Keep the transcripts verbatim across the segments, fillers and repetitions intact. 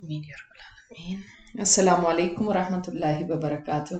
آمین یا رب العالمین۔ السلام علیکم ورحمۃ اللہ وبرکاتہ۔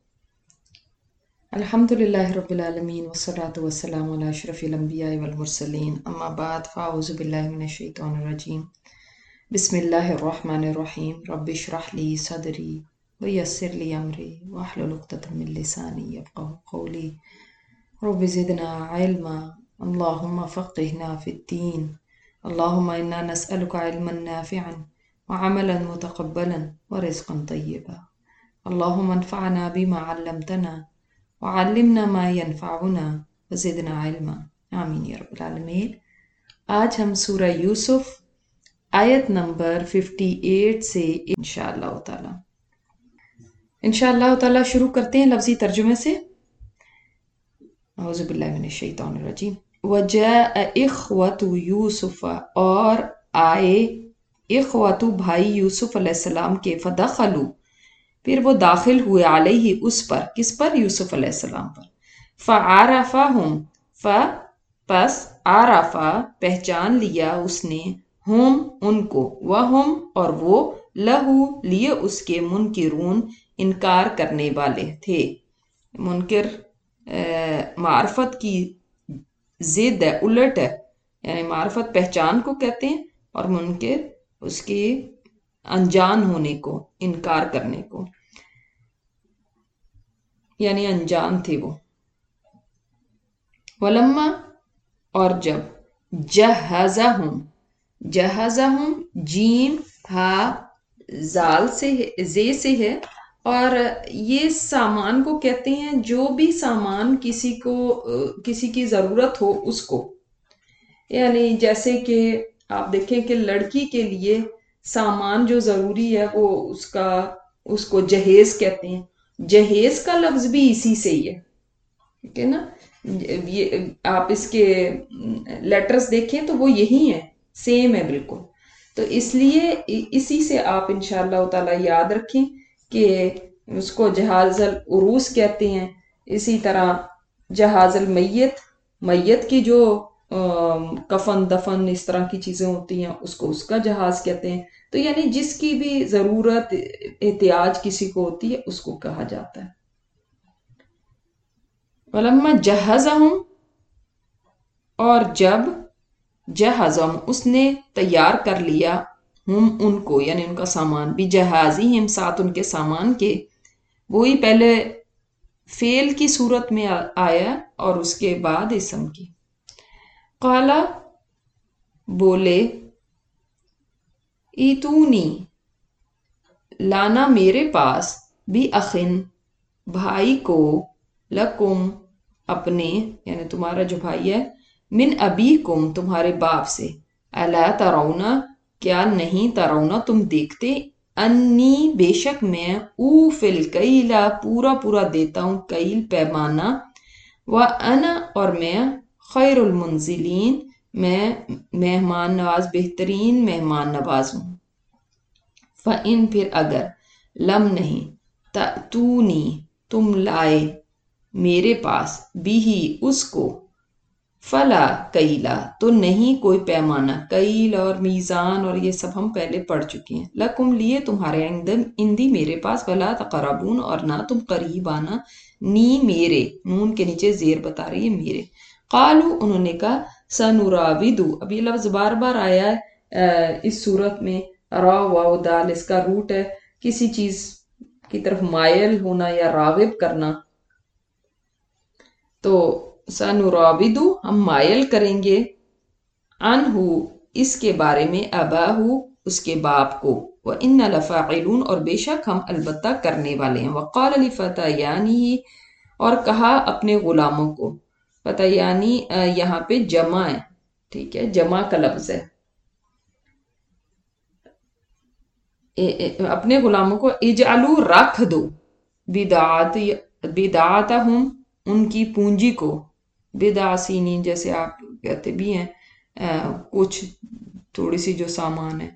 الحمد للہ رب العالمین والصلاة والسلام علی اشرف الانبیاء والمرسلین، اما بعد فاعوذ باللہ من الشیطان الرجیم، بسم اللہ الرحمن الرحیم۔ رب اشرح لی صدری ویسر لی امری واحلل عقدۃ من لسانی یفقہوا قولی، رب زدنا علما اللہم فقہنا فی الدین، اللہم انا نسألک علما نافعا وعملا متقبلا ورزقا طیبا، اللہم انفعنا بما علمتنا وعلمنا ما ينفعنا وزدنا علما، آمین یا رب العالمین۔ آج ہم سورہ یوسف آیت نمبر ففٹی ایٹ سے انشاءاللہ تعالی انشاءاللہ تعالی شروع کرتے ہیں لفظی ترجمے سے۔ اعوذ باللہ من الشیطان الرجیم۔ وجاء اخوۃ یوسف، اور آئے اخوۃ بھائی یوسف علیہ السلام کے، فدخلوا پھر وہ داخل ہوئے، علیہ اس پر، کس پر؟ یوسف علیہ السلام پر۔ فعرفہم ف پس عرفا پہچان لیا اس نے، ہم ان کو، وہم اور وہ، لہو لیے اس کے، منکرون انکار کرنے والے تھے۔ منکر معرفت کی ضد ہے، الٹ ہے، یعنی معرفت پہچان کو کہتے ہیں اور منکر اس کے انجان ہونے کو، انکار کرنے کو، یعنی انجان تھے وہ۔ ولما اور جب، جہزہم جہزہم جیم ہا زال سے ہے، زے سے ہے، اور یہ سامان کو کہتے ہیں جو بھی سامان کسی کو کسی کی ضرورت ہو اس کو، یعنی جیسے کہ آپ دیکھیں کہ لڑکی کے لیے سامان جو ضروری ہے وہ اس کا اس کو جہیز کہتے ہیں۔ جہیز کا لفظ بھی اسی سے ہی ہے، ٹھیک ہے نا؟ یہ آپ اس کے لیٹرز دیکھیں تو وہ یہی ہیں، سیم ہے بالکل۔ تو اس لیے اسی سے آپ انشاءاللہ تعالی یاد رکھیں کہ اس کو جہاز العروس کہتے ہیں۔ اسی طرح جہاز المیت، میت کی جو کفن دفن اس طرح کی چیزیں ہوتی ہیں اس کو اس کا جہاز کہتے ہیں۔ تو یعنی جس کی بھی ضرورت احتیاج کسی کو ہوتی ہے اس کو کہا جاتا ہے۔ ولما جہزہم اور جب، جہزہم اس نے تیار کر لیا، ہم ان کو یعنی ان کا سامان، بھی جہازہم ساتھ ان کے سامان کے، وہی پہلے فعل کی صورت میں آیا اور اس کے بعد اسم کی۔ قالا بولے، ایتونی لانا میرے پاس، بھی اخن بھائی کو، لکم اپنے یعنی تمہارا جو بھائی ہے، من ابیکم تمہارے باپ سے، الا ترونا کیا نہیں، ترونا تم دیکھتے، انی بے شک میں، اوفی الکیلا پورا پورا دیتا ہوں، کیل پیمانہ، وانا اور میں، خیر المنزلین میں مہمان نواز بہترین مہمان نواز ہوں۔ فَإِن پھر اگر، لم نہیں، تَأْتُونِی تم لائے میرے پاس، بھی اس کو، فلا کیلا تو نہیں کوئی پیمانہ، کیل اور میزان اور یہ سب ہم پہلے پڑھ چکے ہیں، لکم لیے تمہارے، اندی میرے پاس، ولا تقربون اور نہ تم قریب آنا، نی میرے، نون کے نیچے زیر بتا رہی ہے میرے۔ قالو انہوں نے کہا، سنراودو، اب یہ لفظ بار بار آیا ہے اس صورت میں، را واو دال اس کا روٹ ہے کسی چیز کی طرف مائل ہونا یا راغب کرنا، تو سنراودو ہم مائل کریں گے، عنہو اس کے بارے میں، اباہو اس کے باپ کو، وَإِنَّ لَفَاعِلُونَ اور بے شک ہم البتہ کرنے والے ہیں، وَقَالَ لِفَتَيَانِهِ اور کہا اپنے غلاموں کو، فتیانی یہاں پہ جمع ہے، ٹھیک ہے، جمع کا لفظ ہے، اپنے غلاموں کو، اجعلو رکھ دو، بدعات بدعاتہم ان کی پونجی کو، بدع سینین جیسے آپ کہتے بھی ہیں، کچھ تھوڑی سی جو سامان ہے،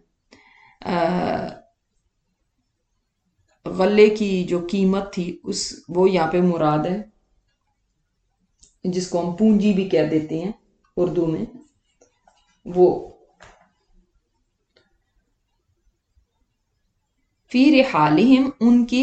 غلے کی جو قیمت تھی اس وہ یہاں پہ مراد ہے، جس کو ہم پونجی بھی کہہ دیتے ہیں اردو میں، وہ فی رحالہم ان کی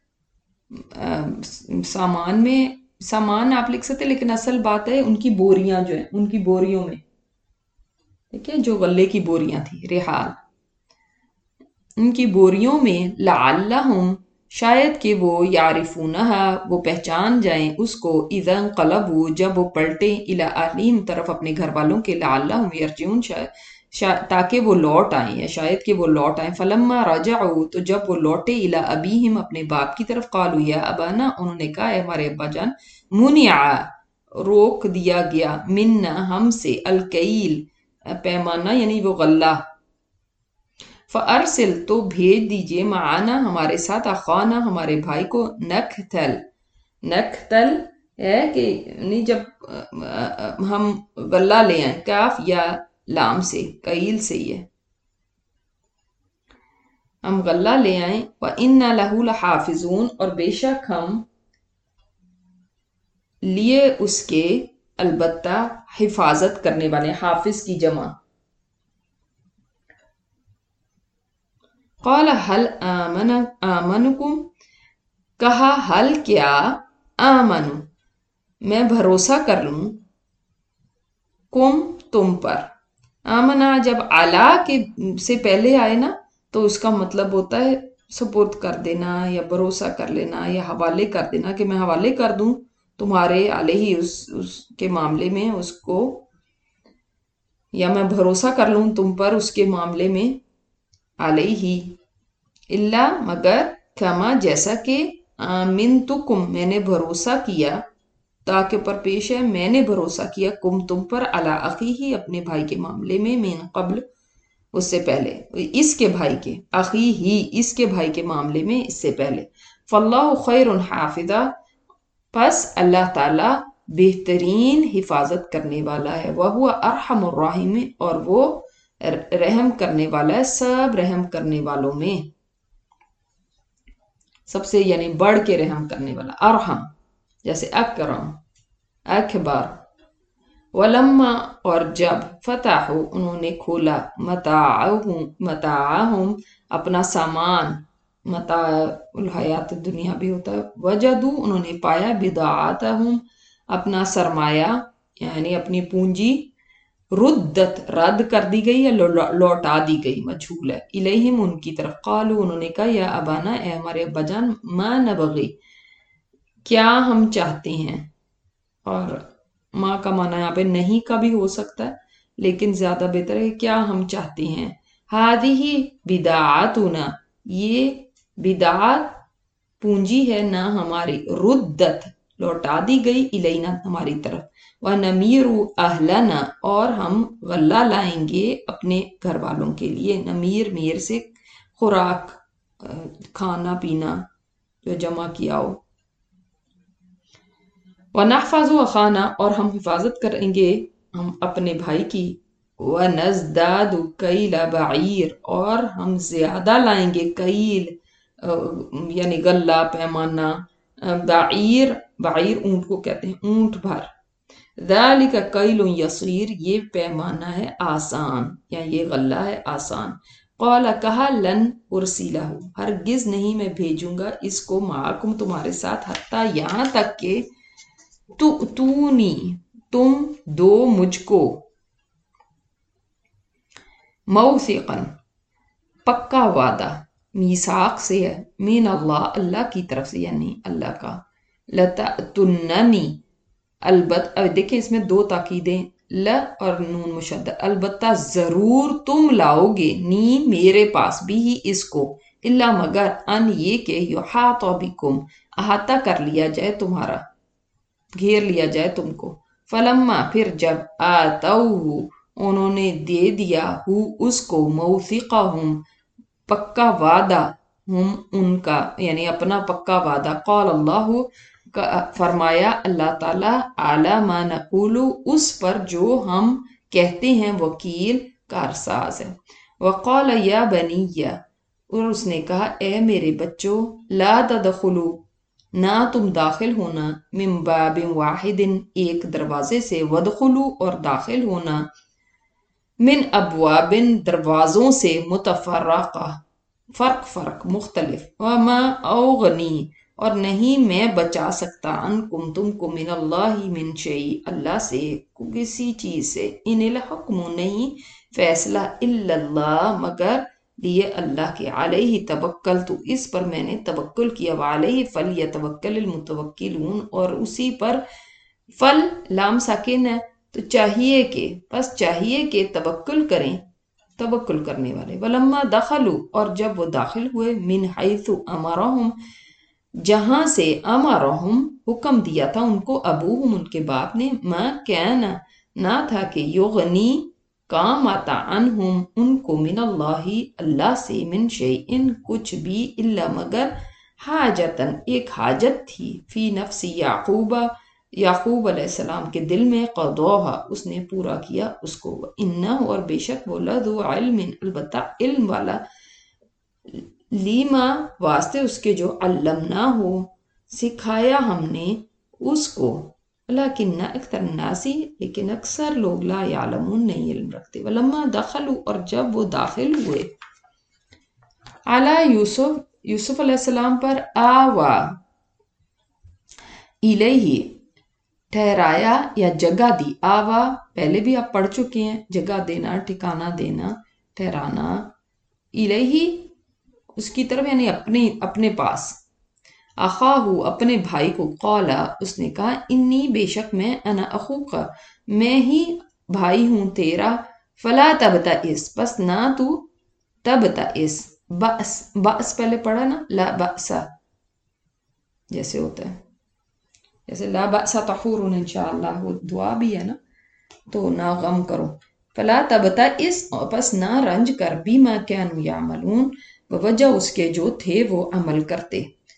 سامان میں، سامان آپ لکھ سکتے لیکن اصل بات ہے ان کی بوریاں جو ہیں، ان کی بوریوں میں، ٹھیک ہے، جو غلے کی بوریاں تھی، رحال، ان کی بوریوں میں، لعلہم شاید کہ وہ یعرفونہا وہ پہچان جائیں اس کو، اذا انقلبوا جب وہ پلٹیں، الی اہلہم طرف اپنے گھر والوں کے، لعلہم یرجعون تاکہ وہ لوٹ آئیں یا شاید کہ وہ لوٹ آئیں، فلما رجعوا تو جب وہ لوٹے، الی ابیہم اپنے باپ کی طرف، قالوا یا ابانا انہوں نے کہا اے ہمارے ابا جان، منع روک دیا گیا، منا ہم سے، الکیل پیمانہ یعنی وہ غلہ، فَأَرْسِلْ تو بھیج دیجئے، معانا ہمارے ساتھ، اخوانا ہمارے بھائی کو، نکتل، نکتل ہے کہ نہیں جب ہم غلہ لے آئیں، کاف یا لام سے، قیل سے ہی ہے، ہم غلہ لے آئیں، وَإِنَّا لَهُ لَحَافِظُونَ اور بے شک ہم لیے اس کے البتہ حفاظت کرنے والے، حافظ کی جمع، قال حل آمن آمنکم کہا حل کیا، آمن میں بھروسہ کر لوں، کم تم پر، آمنا جب علا کے سے پہلے آئے نا تو اس کا مطلب ہوتا ہے سپورٹ کر دینا یا بھروسہ کر لینا یا حوالے کر دینا، کہ میں حوالے کر دوں تمہارے علیہ اس, اس کے معاملے میں اس کو، یا میں بھروسہ کر لوں تم پر اس کے معاملے میں، علیہ اللہ مگر، کما جیسا کہ، آمنتکم میں نے بھروسہ کیا، تاکہ پر پیش ہے میں نے بھروسہ کیا، کم تم پر، علی اخیہ اپنے بھائی کے معاملے میں، من قبل اس سے پہلے، اس کے بھائی کے، اخی ہی اس کے بھائی کے معاملے میں اس سے پہلے، فاللہ خیر حافظا پس اللہ تعالی بہترین حفاظت کرنے والا ہے، وہو ارحم الراحمین اور وہ رحم کرنے والا ہے سب رحم کرنے والوں میں، سب سے یعنی بڑھ کے رحم کرنے والا، ارحم جیسے اکرم، اکبر، ولما اور جب، فتحوا انہوں نے کھولا، متاعہم متاعہم اپنا سامان، متاع الحیات الدنیا بھی ہوتا ہے، وجدوا انہوں نے پایا، بضاعتہم اپنا سرمایہ یعنی اپنی پونجی، ردت رد کر دی گئی یا لوٹا دی گئی، مجھول ہے، الیہم ان کی طرف، قالوا انہوں نے کہا یا ابانا اے ہمارے ابا جان، ما نبغی کیا ہم چاہتے ہیں، اور ماں کا معنی یہاں پہ نہیں کا بھی ہو سکتا ہے لیکن زیادہ بہتر ہے کیا ہم چاہتے ہیں، ہذہ بداعتنا یہ بدعات پونجی ہے نہ ہماری، ردت لوٹا دی گئی، الینا ہماری طرف، وَنَمِيرُ أَهْلَنَا اور ہم غلہ لائیں گے اپنے گھر والوں کے لیے، نمیر میر سے خوراک کھانا پینا جو جمع کیا ہو، وَنَحْفَظُ أَخَانَا اور ہم حفاظت کریں گے ہم اپنے بھائی کی، وَنَزْدَادُ كَيْلَ بَعِيرٍ اور ہم زیادہ لائیں گے، کیل یعنی غلہ پیمانہ، بعیر بعیر اونٹ کو کہتے ہیں، اونٹ بھر، ذَلِكَ كَيْلٌ يَسِيرٌ یہ پیمانہ ہے آسان یا یہ غلہ ہے آسان، قال کہا لن ارسلہ ہرگز نہیں میں بھیجوں گا اس کو، معکم تمہارے ساتھ، حتیٰ یہاں تک کہ تُؤْتُونی تم دو مجھ کو، موثقاً پکا وعدہ، میثاق سے ہے، من اللہ اللہ کی طرف سے یعنی اللہ کا، لَتَأْتُنَّنِي البتہ دیکھیں اس میں دو تاکیدیں، ل اور نون مشدد، البتہ ضرور تم لاؤ گے، نی میرے پاس، بھی ہی اس کو، الا مگر، ان یہ کہ یحاط بکم احاطہ کر لیا جائے تمہارا، گھیر لیا جائے تم کو، فلما پھر جب، آتوہ انہوں نے دے دیا، ہو اس کو، موثقہم پکا وعدہ، ہم ان کا یعنی اپنا پکا وعدہ، قال اللہ فرمایا اللہ تعالیٰ، اعلی ما نقول اس پر جو ہم کہتے ہیں، وکیل کارساز ہے، وقال یا بنی اور اس نے کہا اے میرے بچوں، لا تدخلوا نہ تم داخل ہونا، من باب واحد ایک دروازے سے، ودخلوا اور داخل ہونا، من ابواب دروازوں سے، متفرقہ فرق فرق مختلف، وما اوغنی اور نہیں میں بچا سکتا عنکم تم کو من اللہ من شیء اللہ سے کسی چیز سے، ان الحکم نہیں فیصلہ الا اللہ مگر لیے اللہ کے، علیہ توکل تو اس پر میں نے توکل کیا، وعلیہ فلیتوکل المتوکلون اور اسی پر فل لام ساکن ہے تو چاہیے کہ بس چاہیے کہ توکل کریں توکل کرنے والے، ولما دخلوا اور جب وہ داخل ہوئے، من حیث امرہم جہاں سے امرہم حکم دیا تھا ان کو، ابوہم ان کے باپ نے، ما کین نہ تھا کہ یغنی کام آتا عنہم ان کو، من اللہ اللہ سے، من شیئن کچھ بھی، الا مگر حاجتن ایک حاجت تھی، فی نفس یعقوب یعقوب علیہ السلام کے دل میں، قضوہا اس نے پورا کیا اس کو، انہ اور بے شک وہ لذو علم البتہ علم والا، لیما واسطے اس کے جو علمنا ہو سکھایا ہم نے اس کو، لیکن اکثر الناسی لیکن اکثر لوگ لا یعلمون نہیں علم رکھتے، ولما دخلوا اور جب وہ داخل ہوئے، علی یوسف یوسف علیہ السلام پر، آوا الیہ ٹھہرایا یا جگہ دی، آوا پہلے بھی آپ پڑھ چکے ہیں، جگہ دینا، ٹھکانہ دینا، ٹھہرانا، الیہ اس کی طرف یعنی اپنی اپنے پاس، اخاہو اپنے بھائی کو، قالا اس نے کہا، انی بے شک میں، انا اخوک میں ہی بھائی ہوں تیرا، فلا تبتئس پس نہ تو تبتئس، بأس بأس پہلے پڑھا نا، لا بأسا جیسے ہوتا ہے، جیسے لا بأس طہور انشاءاللہ وہ دعا بھی ہے نا، تو نہ غم کرو، فلا تبتئس پس نہ رنج کر، بما کانوا یعملون بوجہ اس کے جو تھے وہ عمل کرتے،